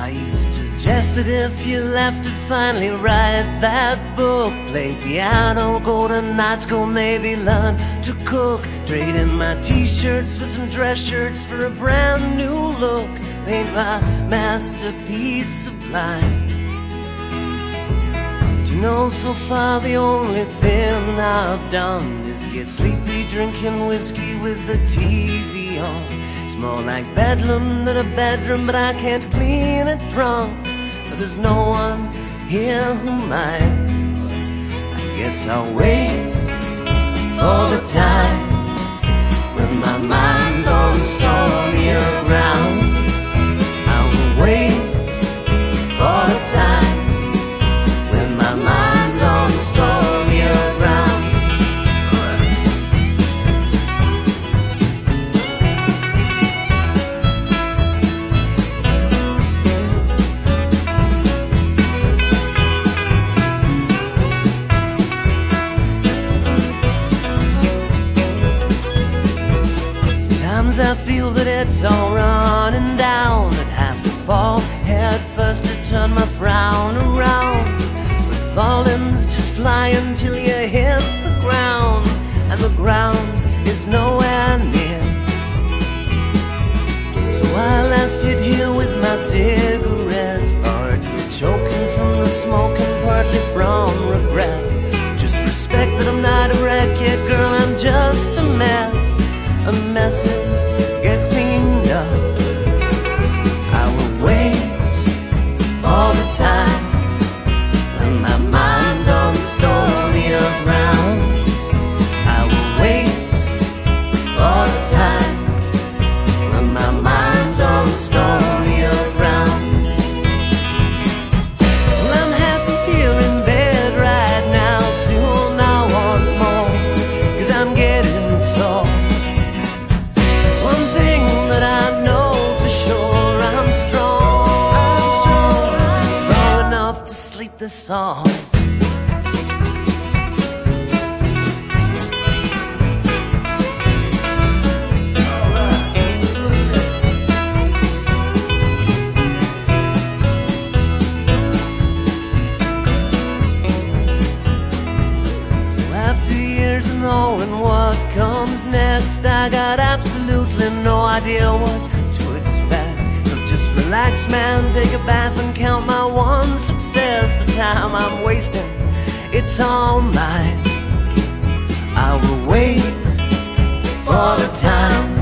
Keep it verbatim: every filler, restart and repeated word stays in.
I used to jest that if you left it, finally write that book, play piano, go to night school, maybe learn to cook, trade in my t-shirts for some dress shirts for a brand new look, paint my masterpiece sublime. But you know, so far the only thing I've done is get sleepy drinking whiskey with the T V on. It's more like bedlam than a bedroom, but I can't clean it drunk. But there's no one here who minds. I guess I'll wait for the time when my mind's on stormier ground. I will wait for the time when my mind's on stormier ground. I feel that it's all running down, I'd have to fall head first to turn my frown around. But falling's just flying till you hit the ground, and the ground is nowhere near. So while I sit here with my cigarettes, partly choking from the smoke and partly from regret, just respect that I'm not a wreck yet, girl, I'm just a mess. A message get cleaned up. I will wait all the time when my mind's on stormier ground. I will wait all the time when my mind's on stormier ground. Well, I'm happy here in bed right now, soon I want more, 'cause I'm getting sore. This song. So after years of knowing what comes next, I got absolutely no idea what to expect. So just relax, man, take a bath and count my one success. The time I'm wasting, it's all mine. I will wait for the time